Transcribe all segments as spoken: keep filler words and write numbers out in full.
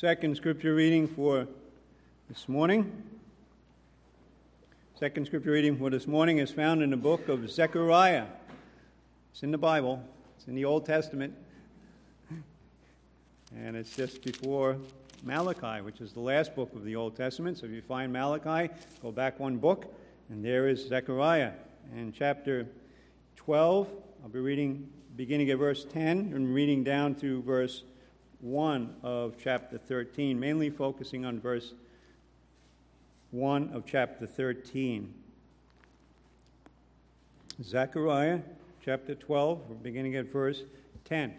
Second scripture reading for this morning. Second scripture reading for this morning is found in the book of Zechariah. It's in the Bible. It's in the Old Testament. And it's just before Malachi, which is the last book of the Old Testament. So if you find Malachi, go back one book, and there is Zechariah. And chapter twelve, I'll be reading beginning at verse ten and reading down to verse one of chapter thirteen, mainly focusing on verse one of chapter thirteen. Zechariah chapter twelve, we're beginning at verse ten.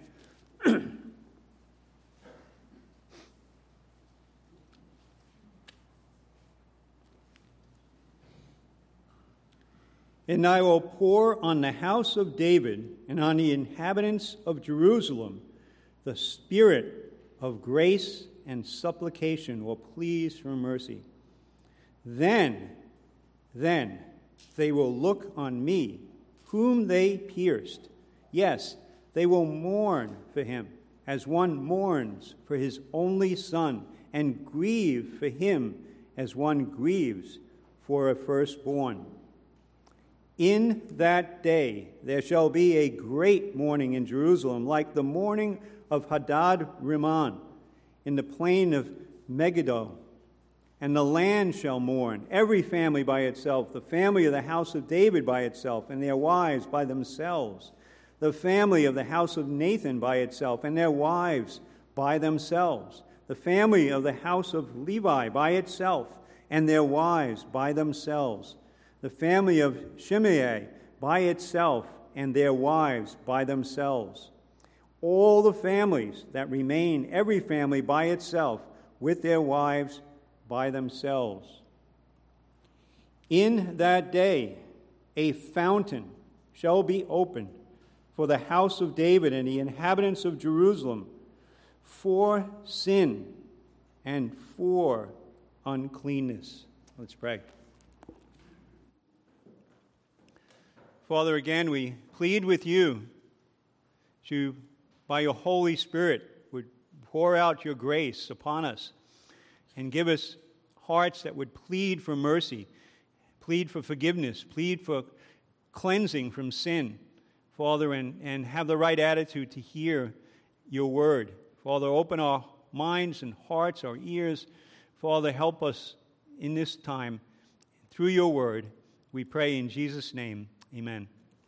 And I will pour on the house of David and on the inhabitants of Jerusalem the spirit of grace and supplication will please for mercy. Then, then they will look on me, whom they pierced. Yes, they will mourn for him, as one mourns for his only son, and grieve for him as one grieves for a firstborn. In that day there shall be a great mourning in Jerusalem, like the mourning of Hadad Rimmon in the plain of Megiddo. And the land shall mourn, every family by itself, the family of the house of David by itself, and their wives by themselves, the family of the house of Nathan by itself, and their wives by themselves, the family of the house of Levi by itself, and their wives by themselves, the family of Shimei by itself, and their wives by themselves. All the families that remain, every family by itself, with their wives by themselves. In that day a fountain shall be opened for the house of David and the inhabitants of Jerusalem, for sin and for uncleanness. Let's pray. Father, again, we plead with you to, by your Holy Spirit, would pour out your grace upon us and give us hearts that would plead for mercy, plead for forgiveness, plead for cleansing from sin, Father, and, and have the right attitude to hear your word. Father, open our minds and hearts, our ears. Father, help us in this time through your word. We pray in Jesus' name. Amen.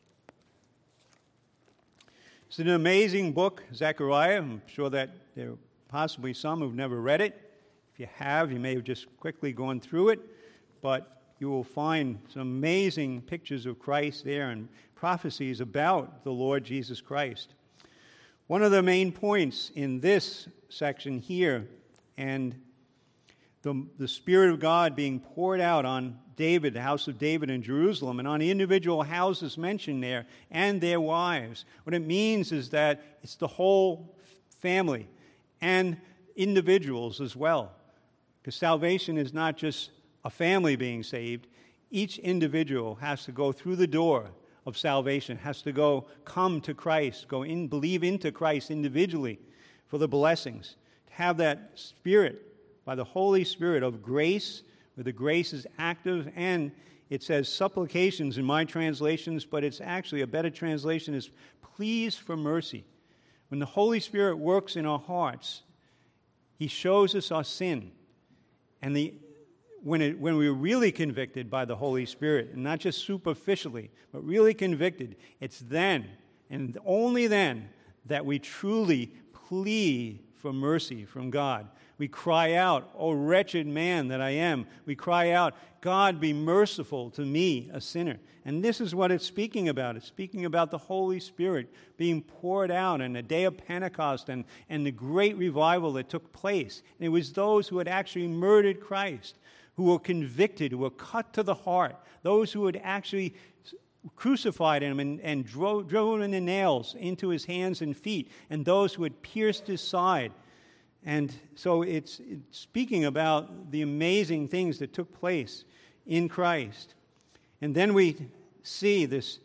It's an amazing book, Zechariah. I'm sure that there are possibly some who've never read it. If you have, you may have just quickly gone through it, but you will find some amazing pictures of Christ there and prophecies about the Lord Jesus Christ. One of the main points in this section here, and the, the Spirit of God being poured out on David, the house of David in Jerusalem, and on the individual houses mentioned there, and their wives. What it means is that it's the whole family and individuals as well. Because salvation is not just a family being saved. Each individual has to go through the door of salvation, has to go come to Christ, go in, believe into Christ individually for the blessings. To have that Spirit, by the Holy Spirit of grace, where the grace is active, and it says supplications in my translations, but it's actually a better translation is pleas for mercy. When the Holy Spirit works in our hearts, he shows us our sin. And the when it, when we're really convicted by the Holy Spirit, and not just superficially, but really convicted, it's then, and only then, that we truly plead for mercy from God. We cry out, "O wretched man that I am." We cry out, "God, be merciful to me, a sinner." And this is what it's speaking about. It's speaking about the Holy Spirit being poured out on the day of Pentecost and, and the great revival that took place. And it was those who had actually murdered Christ, who were convicted, who were cut to the heart, those who had actually crucified him and, and drove, drove in the nails into his hands and feet, and those who had pierced his side. And so it's, it's speaking about the amazing things that took place in Christ. And then we see this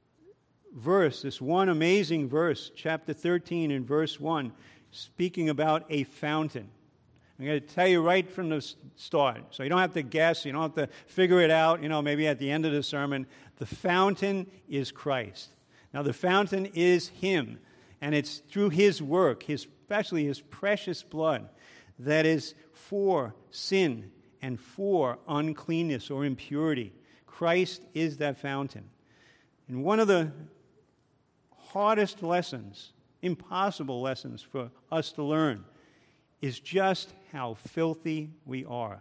verse, this one amazing verse, chapter thirteen and verse one, speaking about a fountain. I'm going to tell you right from the start, so you don't have to guess, you don't have to figure it out, you know, maybe at the end of the sermon. The fountain is Christ. Now, the fountain is Him, and it's through His work, his, especially His precious blood, that is for sin and for uncleanness or impurity. Christ is that fountain. And one of the hardest lessons, impossible lessons for us to learn, is just how filthy we are.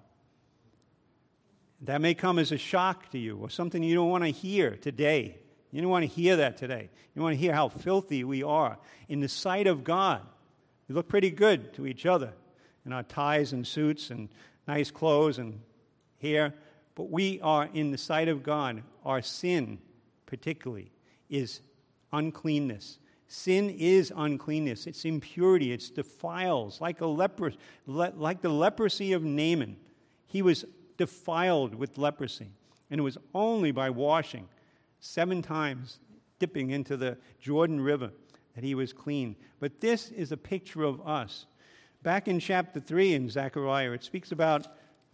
That may come as a shock to you or something you don't want to hear today. You don't want to hear that today. You want to hear how filthy we are in the sight of God. We look pretty good to each other in our ties and suits and nice clothes and hair, but we are in the sight of God. Our sin, particularly, is uncleanness. Sin is uncleanness. It's impurity. It's defiles, like a leper, like the leprosy of Naaman. He was defiled with leprosy, and it was only by washing seven times, dipping into the Jordan River, that he was clean. But this is a picture of us. Back in chapter three in Zechariah, it speaks about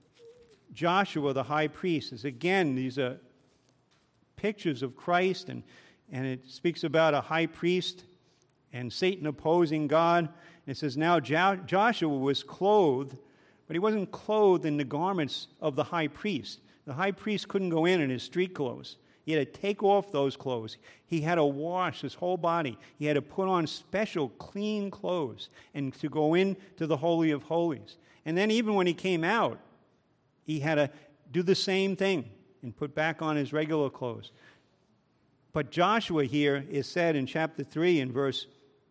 Joshua, the high priest. As again, these are pictures of Christ, and, and it speaks about a high priest and Satan opposing God. And it says, now jo- Joshua was clothed, but he wasn't clothed in the garments of the high priest. The high priest couldn't go in in his street clothes. He had to take off those clothes. He had to wash his whole body. He had to put on special clean clothes and to go into the Holy of Holies. And then even when he came out, he had to do the same thing and put back on his regular clothes. But Joshua here is said in chapter three in verse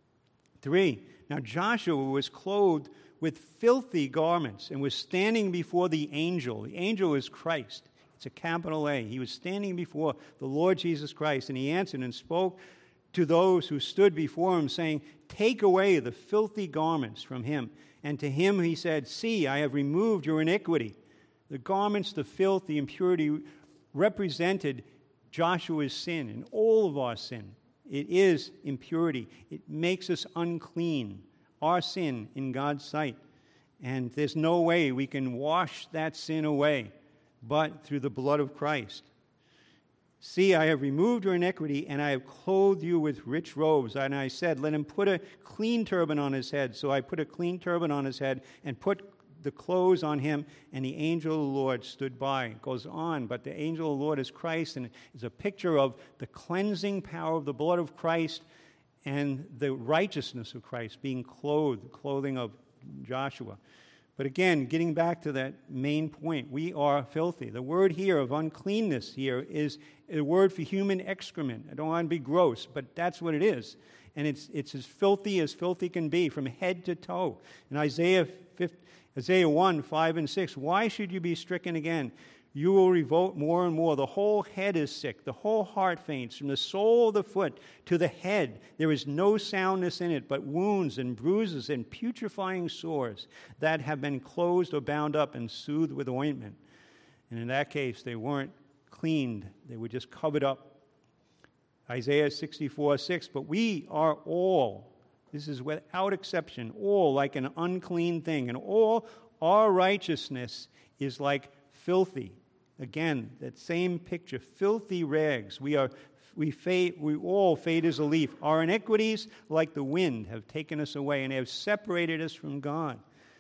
three, now Joshua was clothed with filthy garments and was standing before the angel. The angel is Christ. It's a capital A. He was standing before the Lord Jesus Christ, and he answered and spoke to those who stood before him, saying, take away the filthy garments from him. And to him he said, see, I have removed your iniquity. The garments, the filth, the impurity represented Joshua's sin and all of our sin. It is impurity. It makes us unclean, our sin in God's sight. And there's no way we can wash that sin away but through the blood of Christ. See, I have removed your iniquity, and I have clothed you with rich robes. And I said, let him put a clean turban on his head. So I put a clean turban on his head and put the clothes on him, and the angel of the Lord stood by. It goes on, but the angel of the Lord is Christ, and it's a picture of the cleansing power of the blood of Christ and the righteousness of Christ being clothed, the clothing of Joshua. But again, getting back to that main point, we are filthy. The word here of uncleanness here is a word for human excrement. I don't want to be gross, but that's what it is. And it's it's as filthy as filthy can be from head to toe. In Isaiah fifty, Isaiah one, five and six, why should you be stricken again? You will revolt more and more. The whole head is sick. The whole heart faints. From the sole of the foot to the head, there is no soundness in it, but wounds and bruises and putrefying sores that have been closed or bound up and soothed with ointment. And in that case, they weren't cleaned. They were just covered up. Isaiah sixty-four, six, but we are all, this is without exception, all like an unclean thing, and all our righteousness is like filthy. Again, that same picture, filthy rags. We are, we fade, we all fade as a leaf. Our iniquities, like the wind, have taken us away and have separated us from God.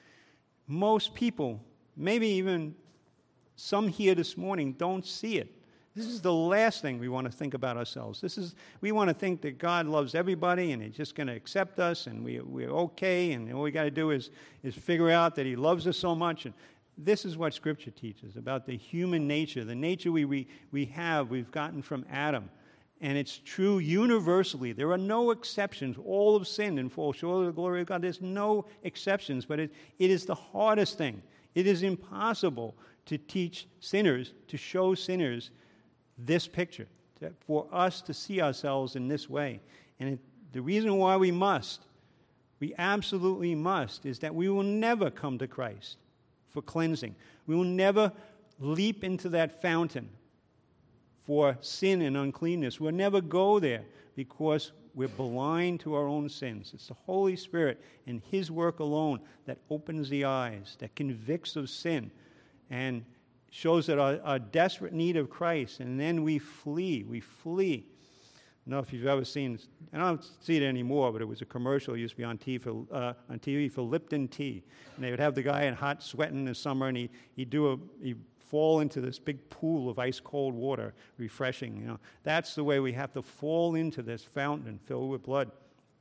Most people, maybe even some here this morning, don't see it. This is the last thing we want to think about ourselves. This is we want to think that God loves everybody and He's just going to accept us and we we're okay and all we got to do is is figure out that He loves us so much. And this is what Scripture teaches about the human nature, the nature we, we, we have, we've gotten from Adam. And it's true universally. There are no exceptions. All have sinned and fall short of the glory of God. There's no exceptions, but it, it is the hardest thing. It is impossible to teach sinners, to show sinners this picture, that for us to see ourselves in this way. And it, the reason why we must, we absolutely must, is that we will never come to Christ for cleansing. We will never leap into that fountain for sin and uncleanness. We'll never go there because we're blind to our own sins. It's the Holy Spirit and His work alone that opens the eyes, that convicts of sin, and shows that our, our desperate need of Christ. And then we flee. We flee. I don't know if you've ever seen, I don't see it anymore, but it was a commercial. It used to be on T V for, uh, on T V for Lipton tea. And they would have the guy in hot sweating in the summer, and he, he'd do a, he'd fall into this big pool of ice-cold water, refreshing. You know, that's the way we have to fall into this fountain filled with blood.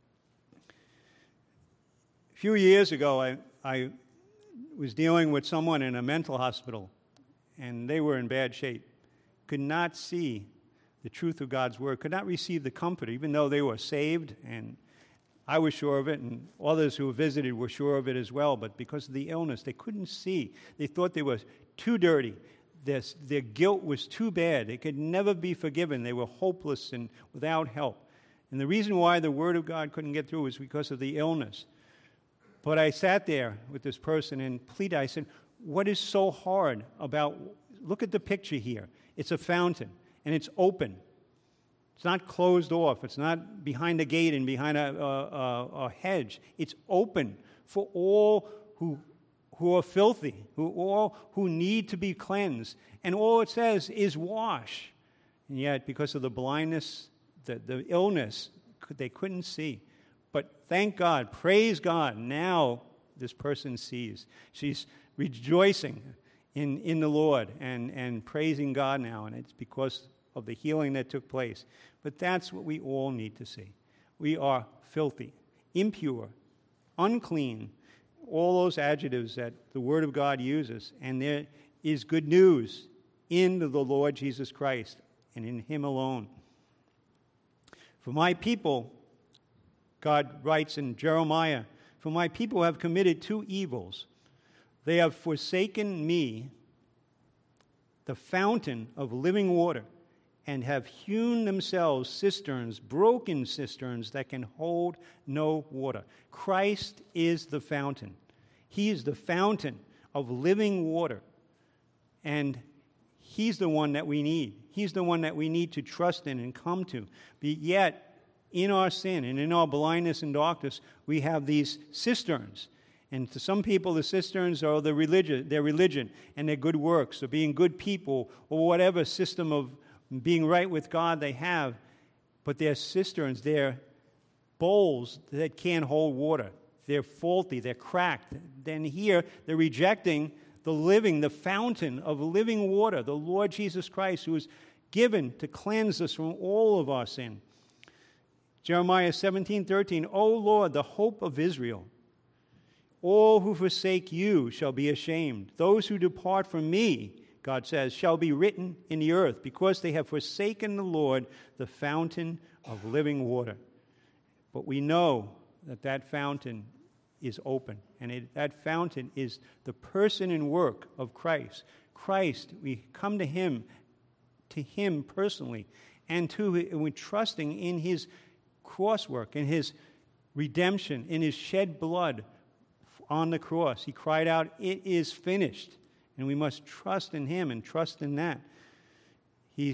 A few years ago, I, I was dealing with someone in a mental hospital, and they were in bad shape. Could not see the truth of God's word, could not receive the comfort, even though they were saved, and I was sure of it, and others who visited were sure of it as well, but because of the illness, they couldn't see. They thought they were too dirty. Their, their guilt was too bad. They could never be forgiven. They were hopeless and without help. And the reason why the word of God couldn't get through was because of the illness. But I sat there with this person and pleaded. I said, what is so hard about, look at the picture here. It's a fountain. And it's open. It's not closed off. It's not behind a gate and behind a, a, a hedge. It's open for all who, who are filthy, who all who need to be cleansed. And all it says is wash. And yet, because of the blindness, the, the illness, they couldn't see. But thank God, praise God, now this person sees. She's rejoicing in, in the Lord and, and praising God now. And it's because of the healing that took place. But that's what we all need to see. We are filthy, impure, unclean, all those adjectives that the Word of God uses. And there is good news in the Lord Jesus Christ and in Him alone. For my people, God writes in Jeremiah, for my people have committed two evils. They have forsaken me, the fountain of living water, and have hewn themselves cisterns, broken cisterns that can hold no water. Christ is the fountain. He is the fountain of living water. And He's the one that we need. He's the one that we need to trust in and come to. But yet, in our sin and in our blindness and darkness, we have these cisterns. And to some people, the cisterns are the religion, their religion and their good works, or being good people, or whatever system of being right with God they have. But they're cisterns, they're bowls that can't hold water. They're faulty, they're cracked. Then here, they're rejecting the living, the fountain of living water, the Lord Jesus Christ, who is given to cleanse us from all of our sin. Jeremiah seventeen thirteen, O Lord, the hope of Israel, all who forsake you shall be ashamed. Those who depart from me, God says, shall be written in the earth, because they have forsaken the Lord, the fountain of living water. But we know that that fountain is open, and it, that fountain is the person and work of Christ. Christ, we come to Him, to Him personally, and to and we're trusting in His cross work, in His redemption, in His shed blood on the cross. He cried out, "It is finished." And we must trust in Him and trust in that. He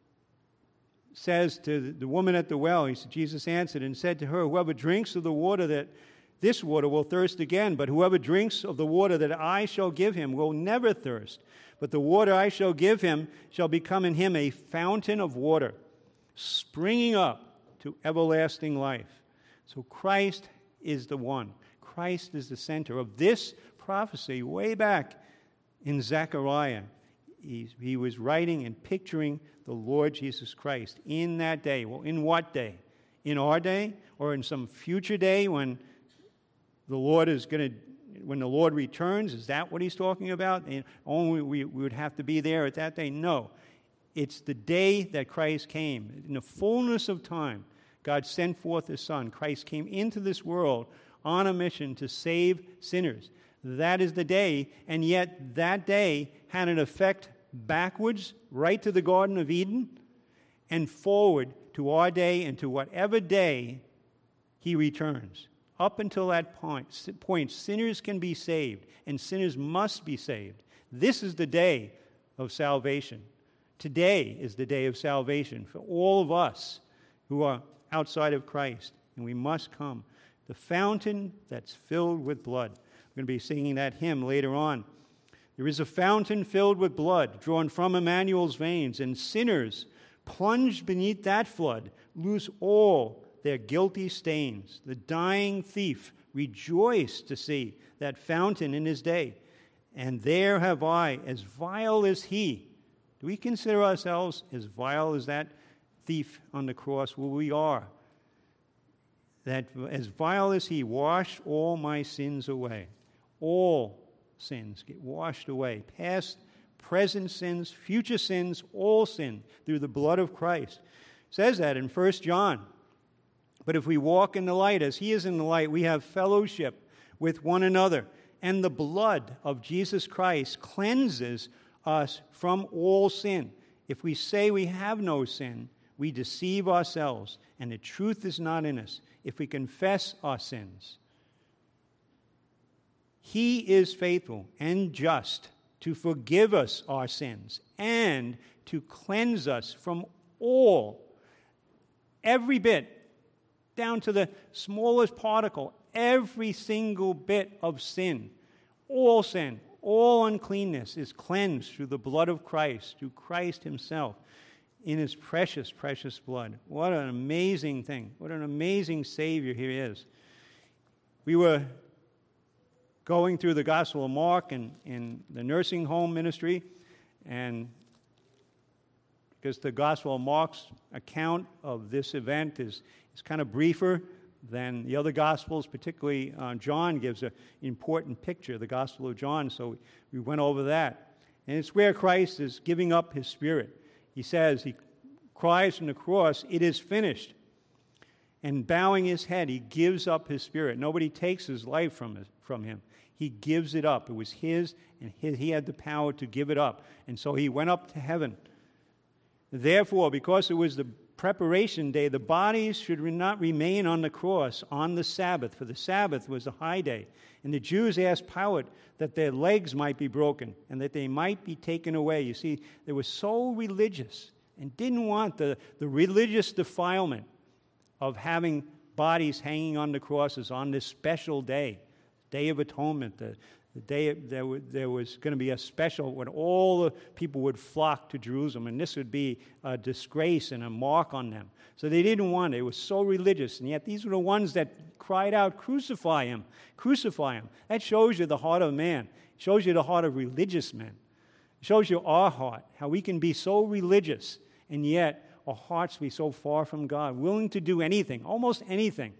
says to the woman at the well, he said, Jesus answered and said to her, "Whoever drinks of the water that this water will thirst again, but whoever drinks of the water that I shall give him will never thirst. But the water I shall give him shall become in him a fountain of water, springing up to everlasting life." So Christ is the one. Christ is the center of this prophecy way back in Zechariah. He, he was writing and picturing the Lord Jesus Christ in that day. Well, in what day? In our day, or in some future day when the Lord is going to, when the Lord returns? Is that what he's talking about? And only we, we would have to be there at that day? No. It's the day that Christ came. In the fullness of time, God sent forth His Son. Christ came into this world on a mission to save sinners. That is the day, and yet that day had an effect backwards, right to the Garden of Eden, and forward to our day and to whatever day He returns. Up until that point, point, sinners can be saved, and sinners must be saved. This is the day of salvation. Today is the day of salvation for all of us who are outside of Christ, and we must come. The fountain that's filled with blood. We're going to be singing that hymn later on. There is a fountain filled with blood, drawn from Emmanuel's veins, and sinners plunged beneath that flood lose all their guilty stains. The dying thief rejoiced to see that fountain in his day. And there have I, as vile as he. Do we consider ourselves as vile as that thief on the cross? Well, we are. That as vile as he, washed all my sins away. All sins get washed away. Past, present sins, future sins, all sin through the blood of Christ. It says that in First John. But if we walk in the light as he is in the light, we have fellowship with one another. And the blood of Jesus Christ cleanses us from all sin. If we say we have no sin, we deceive ourselves, and the truth is not in us. If we confess our sins, he is faithful and just to forgive us our sins and to cleanse us from all, every bit, down to the smallest particle, every single bit of sin. All sin, all uncleanness is cleansed through the blood of Christ, through Christ himself, in his precious, precious blood. What an amazing thing. What an amazing Savior he is. We were going through the Gospel of Mark in, in the nursing home ministry, and because the Gospel of Mark's account of this event is, is kind of briefer than the other Gospels, particularly uh, John gives an important picture, the Gospel of John, so we went over that. And it's where Christ is giving up his Spirit. He says, he cries from the cross, "It is finished." And bowing his head, he gives up his Spirit. Nobody takes his life from, his, from him. He gives it up. It was his, and his, he had the power to give it up. And so he went up to heaven. Therefore, because it was the preparation day, the bodies should not remain on the cross on the Sabbath, for the Sabbath was a high day. And the Jews asked Pilate that their legs might be broken and that they might be taken away. You see, they were so religious and didn't want the, the religious defilement of having bodies hanging on the crosses on this special day, Day of Atonement, the, the day there, there was going to be a special when all the people would flock to Jerusalem, and this would be a disgrace and a mark on them. So they didn't want it. It was so religious, and yet these were the ones that cried out, "Crucify him, crucify him." That shows you the heart of man. It shows you the heart of religious men. It shows you our heart, how we can be so religious, and yet our hearts be so far from God, willing to do anything, almost anything,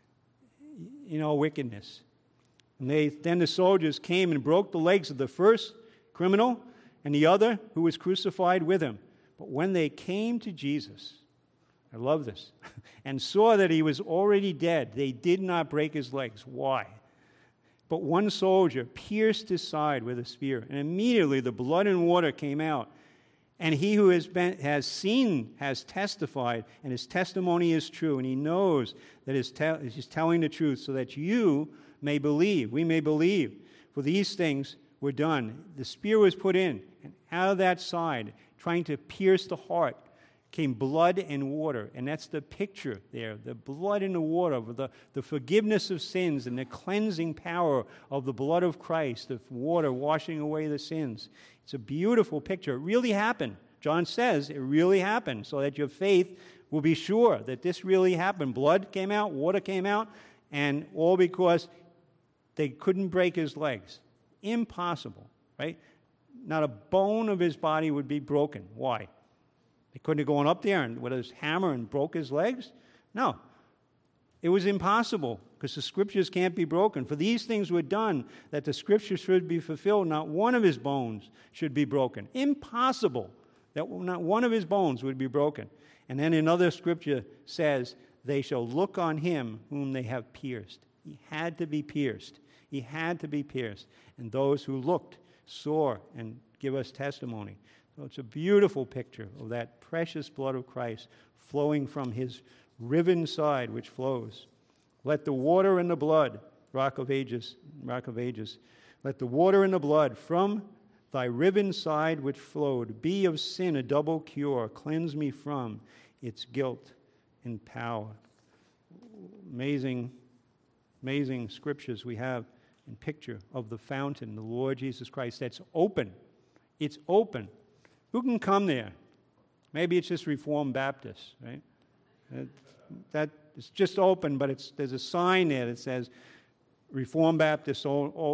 you know, wickedness. And they, then the soldiers came and broke the legs of the first criminal and the other who was crucified with him. But when they came to Jesus, I love this, and saw that he was already dead, they did not break his legs. Why? But one soldier pierced his side with a spear, and immediately the blood and water came out. And he who has been, has seen has testified, and his testimony is true, and he knows that his te- he's telling the truth, so that you may believe, we may believe. For these things were done. The spear was put in, and out of that side, trying to pierce the heart, came blood and water. And that's the picture there, the blood and the water, the, the forgiveness of sins and the cleansing power of the blood of Christ, the water washing away the sins. It's a beautiful picture. It really happened. John says it really happened, so that your faith will be sure that this really happened. Blood came out, water came out, and all because they couldn't break his legs. Impossible, right? Not a bone of his body would be broken. Why? They couldn't have gone up there and with his hammer and broke his legs? No. It was impossible, because the Scriptures can't be broken. For these things were done, that the Scriptures should be fulfilled. Not one of his bones should be broken. Impossible that not one of his bones would be broken. And then another Scripture says, they shall look on him whom they have pierced. He had to be pierced. He had to be pierced. And those who looked saw and give us testimony. So it's a beautiful picture of that precious blood of Christ flowing from his riven side, which flows. Let the water and the blood, Rock of Ages, Rock of Ages, let the water and the blood from thy riven side which flowed be of sin a double cure. Cleanse me from its guilt in power. Amazing, amazing scriptures we have in picture of the fountain, the Lord Jesus Christ, that's open. It's open. Who can come there? Maybe it's just Reformed Baptists, right? That, that it's just open, but it's there's a sign there that says Reformed Baptists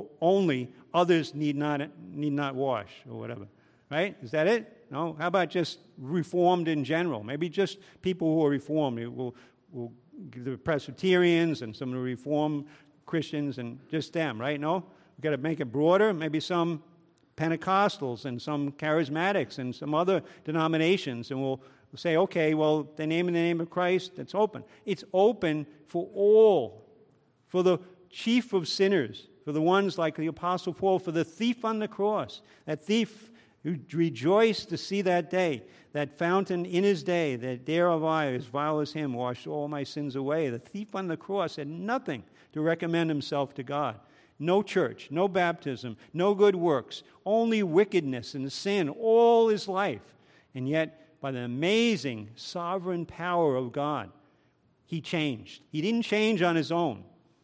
only. Others need not need not wash or whatever, right? Is that it? No. How about just Reformed in general? Maybe just people who are Reformed. We'll, we'll the Presbyterians and some of the Reformed Christians and just them, right? No. We've got to make it broader. Maybe some Pentecostals and some Charismatics and some other denominations, and we'll say, okay, well, the name in the name of Christ, that's open. It's open for all, for the chief of sinners, for the ones like the Apostle Paul, for the thief on the cross, that thief who rejoiced to see that day, that fountain in his day, that there of I, as vile as him, washed all my sins away. The thief on the cross had nothing to recommend himself to God. No church, no baptism, no good works, only wickedness and sin all his life. And yet, by the amazing sovereign power of God, he changed. He didn't change on his own.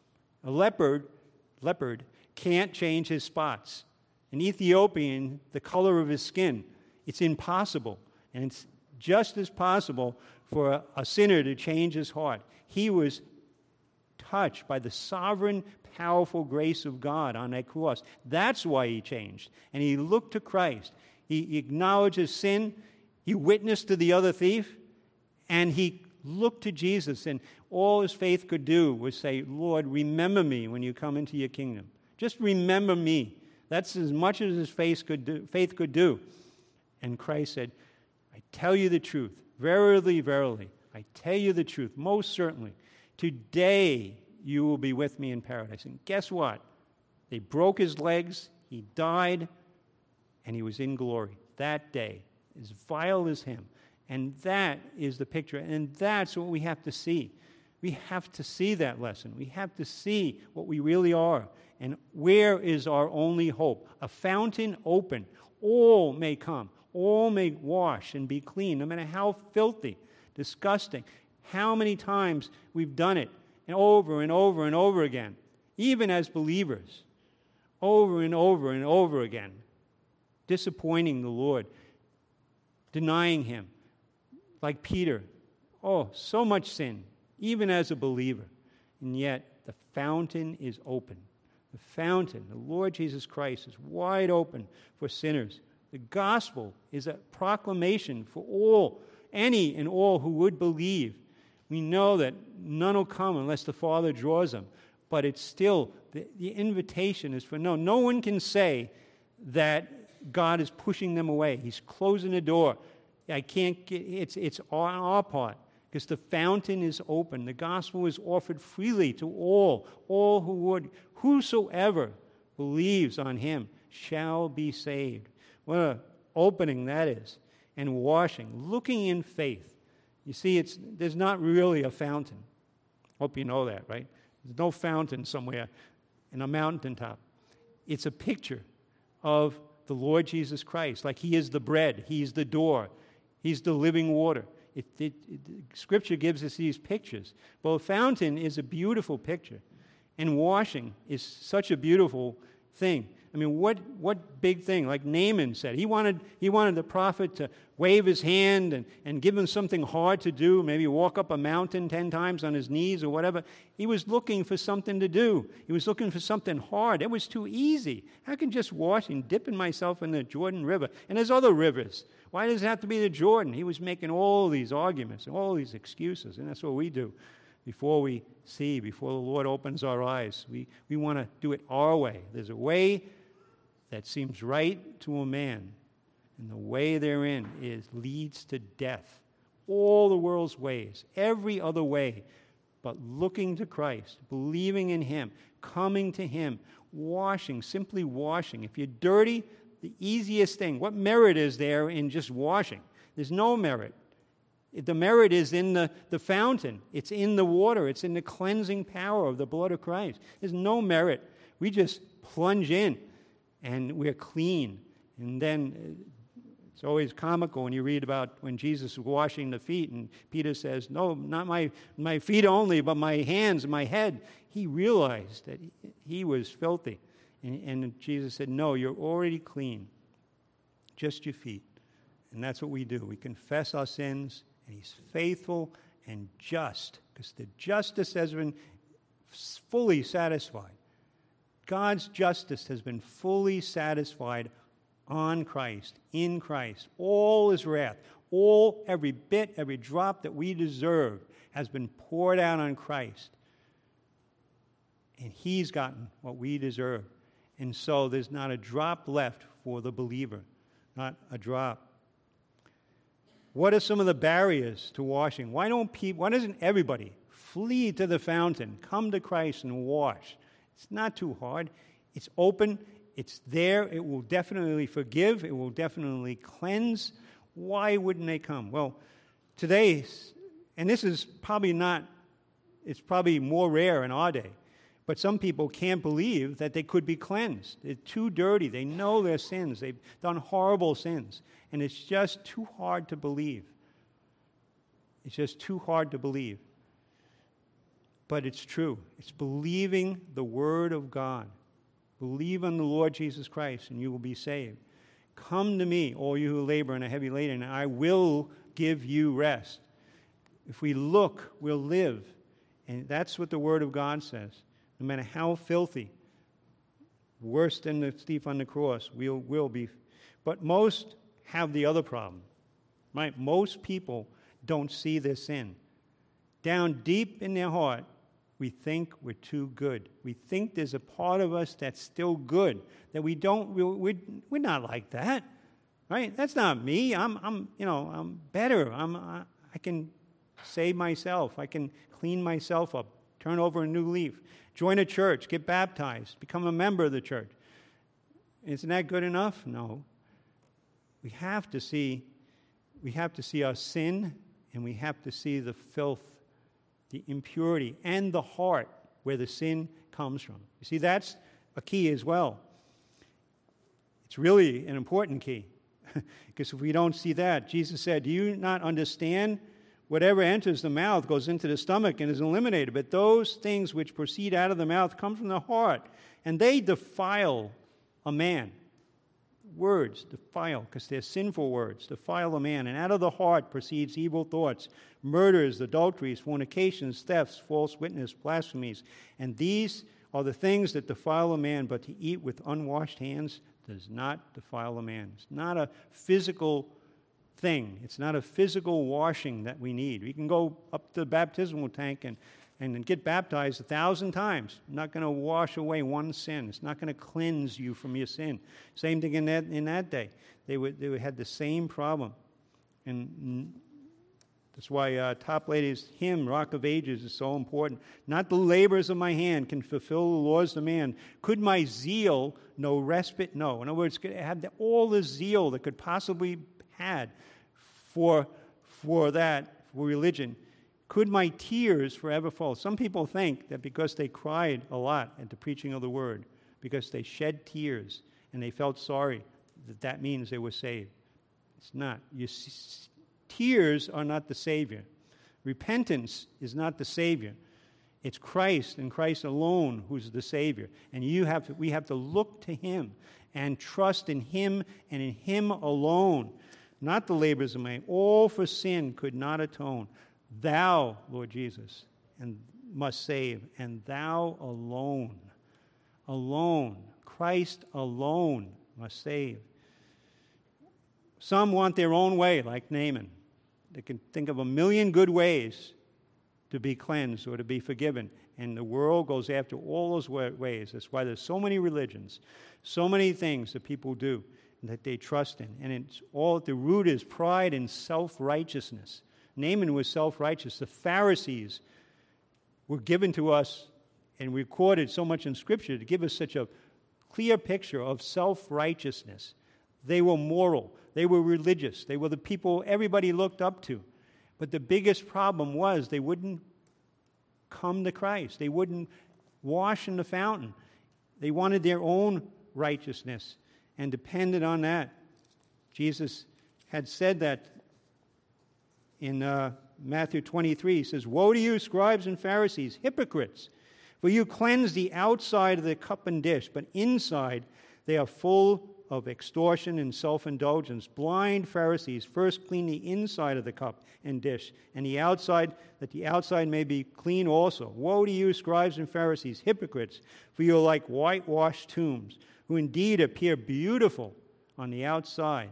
A leopard, leopard can't change his spots. An Ethiopian, the color of his skin, it's impossible. And it's just as possible for a, a sinner to change his heart. He was touched by the sovereign, powerful grace of God on that cross. That's why he changed. And he looked to Christ. He acknowledged his sin. He witnessed to the other thief. And he looked to Jesus. And all his faith could do was say, Lord, remember me when you come into your kingdom. Just remember me. That's as much as his faith could do. Faith could do. And Christ said, I tell you the truth. Verily, verily, I tell you the truth. Most certainly. Today you will be with me in paradise. And guess what? They broke his legs, he died, and he was in glory that day, as vile as him. And that is the picture. And that's what we have to see. We have to see that lesson. We have to see what we really are. And where is our only hope? A fountain open. All may come. All may wash and be clean, no matter how filthy, disgusting. How many times we've done it, and over and over and over again, even as believers, over and over and over again, disappointing the Lord, denying Him, like Peter. Oh, so much sin, even as a believer. And yet, the fountain is open. The fountain, the Lord Jesus Christ, is wide open for sinners. The gospel is a proclamation for all, any and all who would believe. We know that none will come unless the Father draws them. But it's still, the, the invitation is for no. No one can say that God is pushing them away. He's closing the door. I can't get, it's, it's on our part. Because the fountain is open. The gospel is offered freely to all. All who would, whosoever believes on Him shall be saved. What an opening that is. And washing, looking in faith. You see, it's there's not really a fountain. Hope you know that, right? There's no fountain somewhere in a mountaintop. It's a picture of the Lord Jesus Christ, like He is the bread, He's the door, He's the living water. It, it, it, Scripture gives us these pictures. Well, a fountain is a beautiful picture, and washing is such a beautiful thing. I mean, what what big thing? Like Naaman said, he wanted he wanted the prophet to wave his hand and, and give him something hard to do, maybe walk up a mountain ten times on his knees or whatever. He was looking for something to do. He was looking for something hard. It was too easy. I can just wash and dipping myself in the Jordan River. And there's other rivers. Why does it have to be the Jordan? He was making all these arguments and all these excuses, and that's what we do. Before we see, before the Lord opens our eyes, we, we want to do it our way. There's a way that seems right to a man, and the way therein is leads to death. All the world's ways, every other way, but looking to Christ, believing in Him, coming to Him, washing, simply washing. If you're dirty, the easiest thing, what merit is there in just washing? There's no merit. The merit is in the, the fountain. It's in the water. It's in the cleansing power of the blood of Christ. There's no merit. We just plunge in, and we're clean. And then It's always comical when you read about when Jesus was washing the feet, and Peter says, no, not my, my feet only, but my hands and my head. He realized that he was filthy. And, and Jesus said, no, you're already clean. Just your feet. And that's what we do. We confess our sins, and he's faithful and just, because the justice has been fully satisfied. God's justice has been fully satisfied on Christ, in Christ. All his wrath, all, every bit, every drop that we deserve has been poured out on Christ. And he's gotten what we deserve. And so there's not a drop left for the believer. Not a drop. What are some of the barriers to washing? Why don't people, why doesn't everybody flee to the fountain, come to Christ and wash? It's not too hard. It's open. It's there. It will definitely forgive. It will definitely cleanse. Why wouldn't they come? Well, today, and this is probably not, it's probably more rare in our day, but some people can't believe that they could be cleansed. They're too dirty. They know their sins. They've done horrible sins. And it's just too hard to believe. It's just too hard to believe. But it's true. It's believing the Word of God. Believe on the Lord Jesus Christ, and you will be saved. Come to me, all you who labor and are heavy laden, and I will give you rest. If we look, we'll live. And that's what the Word of God says. No matter how filthy, worse than the thief on the cross, we'll, we'll be. But most have the other problem, right? Most people don't see their sin. Down deep in their heart, we think we're too good. We think there's a part of us that's still good, that we don't, we're, we're not like that, right? That's not me. I'm, I'm you know, I'm better. I'm, I, I can save myself. I can clean myself up, turn over a new leaf, join a church, get baptized, become a member of the church. Isn't that good enough? No. We have to see, we have to see our sin, and we have to see the filth, the impurity, and the heart where the sin comes from. You see, that's a key as well. It's really an important key, because if we don't see that, Jesus said, do you not understand? Whatever enters the mouth goes into the stomach and is eliminated, but those things which proceed out of the mouth come from the heart, and they defile a man. Words defile, because they're sinful words, defile a man. And out of the heart proceeds evil thoughts, murders, adulteries, fornications, thefts, false witness, blasphemies. And these are the things that defile a man, but to eat with unwashed hands does not defile a man. It's not a physical thing. It's not a physical washing that we need. We can go up to the baptismal tank and and get baptized a thousand times. Not going to wash away one sin. It's not going to cleanse you from your sin. Same thing in that in that day. They would they would had the same problem, and that's why uh, Top Lady's hymn, Rock of Ages, is so important. Not the labors of my hand can fulfill the laws of man. Could my zeal no respite? No. In other words, could it have the, all the zeal that could possibly had for for that for religion. Could my tears forever fall? Some people think that because they cried a lot at the preaching of the word, because they shed tears and they felt sorry, that that means they were saved. It's not. You see, tears are not the Savior. Repentance is not the Savior. It's Christ and Christ alone who's the Savior. And you have to, we have to look to Him and trust in Him and in Him alone. Not the labors of man. All for sin could not atone. Thou, Lord Jesus, and must save, and thou alone, alone, Christ alone must save. Some want their own way, like Naaman. They can think of a million good ways to be cleansed or to be forgiven, and the world goes after all those ways. That's why there's so many religions, so many things that people do that they trust in, and it's all at the root is pride and self-righteousness. Naaman was self-righteous. The Pharisees were given to us and recorded so much in Scripture to give us such a clear picture of self-righteousness. They were moral. They were religious. They were the people everybody looked up to. But the biggest problem was they wouldn't come to Christ. They wouldn't wash in the fountain. They wanted their own righteousness and depended on that. Jesus had said that in uh, Matthew twenty-three. He says, "Woe to you, scribes and Pharisees, hypocrites! For you cleanse the outside of the cup and dish, but inside they are full of extortion and self-indulgence. Blind Pharisees, first clean the inside of the cup and dish, and the outside, that the outside may be clean also. Woe to you, scribes and Pharisees, hypocrites! For you are like whitewashed tombs, who indeed appear beautiful on the outside,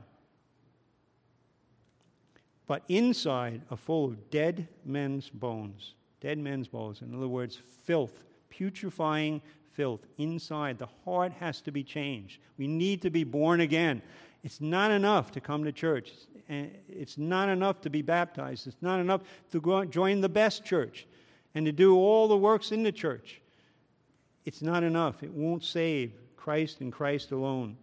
but inside are full of dead men's bones." Dead men's bones. In other words, filth, putrefying filth inside. The heart has to be changed. We need to be born again. It's not enough to come to church. It's not enough to be baptized. It's not enough to go join the best church and to do all the works in the church. It's not enough. It won't save. Christ and Christ alone.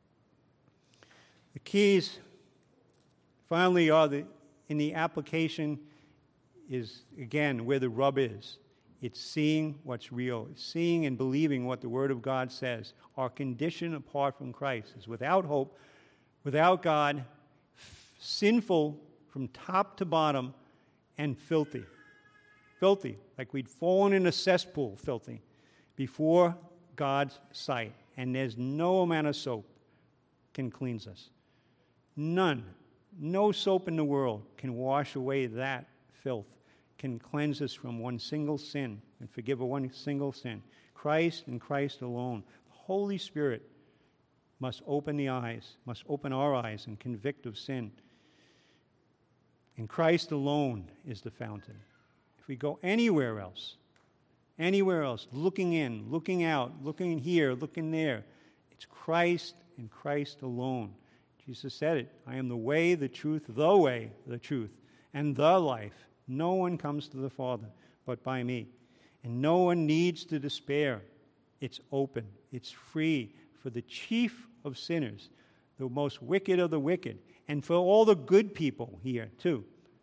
The keys, finally, are the, in the application is, again, where the rub is. It's seeing what's real. It's seeing and believing what the Word of God says. Our condition apart from Christ is without hope, without God, f- sinful from top to bottom, and filthy. Filthy, like we'd fallen in a cesspool, filthy, before God's sight. And there's no amount of soap can cleanse us. None. No soap in the world can wash away that filth, can cleanse us from one single sin and forgive one single sin. Christ and Christ alone. The Holy Spirit must open the eyes, must open our eyes and convict of sin. And Christ alone is the fountain. If we go anywhere else, anywhere else, looking in, looking out, looking here, looking there, it's Christ and Christ alone. Jesus said it, "I am the way, the truth, the way, the truth, and the life. No one comes to the Father but by me." And no one needs to despair. It's open. It's free for the chief of sinners, the most wicked of the wicked, and for all the good people here, too.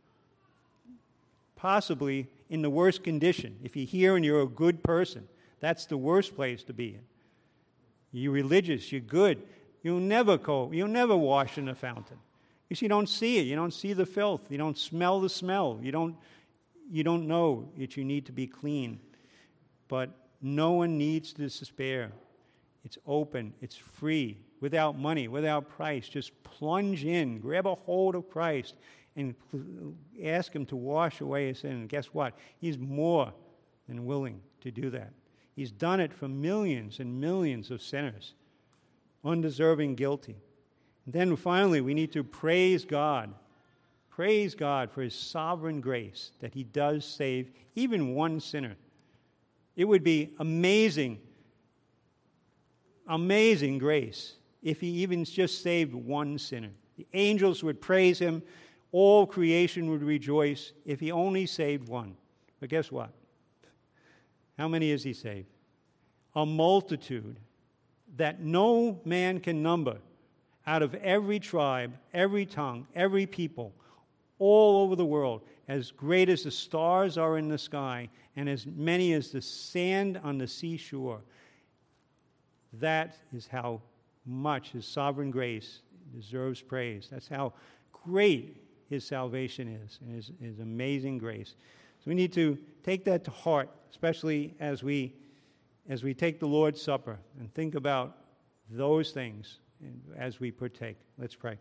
Possibly in the worst condition. If you're here and you're a good person, that's the worst place to be in. You're religious, you're good. You'll never go, you'll never wash in the fountain. Because you don't see it. You don't see the filth. You don't smell the smell. You don't, you don't know that you need to be clean. But no one needs to despair. It's open. It's free. Without money, without price. Just plunge in. Grab a hold of Christ and ask Him to wash away His sin. And guess what? He's more than willing to do that. He's done it for millions and millions of sinners. Undeserving, guilty. And then finally, we need to praise God. Praise God for His sovereign grace that He does save even one sinner. It would be amazing, amazing grace if He even just saved one sinner. The angels would praise Him. All creation would rejoice if He only saved one. But guess what? How many has He saved? A multitude that no man can number, out of every tribe, every tongue, every people, all over the world, as great as the stars are in the sky, and as many as the sand on the seashore. That is how much His sovereign grace deserves praise. That's how great His salvation is, and His, His amazing grace. So we need to take that to heart, especially as we as we take the Lord's Supper and think about those things as we partake. Let's pray.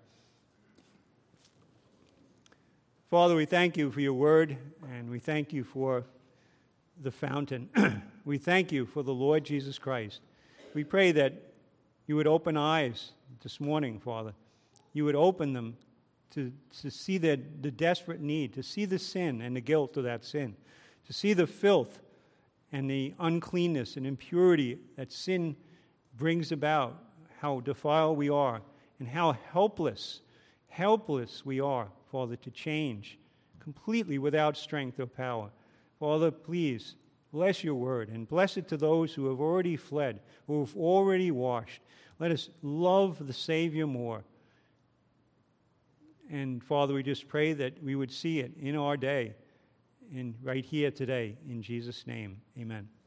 Father, we thank You for Your word, and we thank You for the fountain. We thank You for the Lord Jesus Christ. We pray that You would open eyes this morning, Father. You would open them to, to see the, the desperate need, to see the sin and the guilt of that sin, to see the filth and the uncleanness and impurity that sin brings about, how defiled we are, and how helpless, helpless we are, Father, to change completely without strength or power. Father, please, bless Your word, and bless it to those who have already fled, who have already washed. Let us love the Savior more. And Father, we just pray that we would see it in our day, and right here today, in Jesus' name, amen.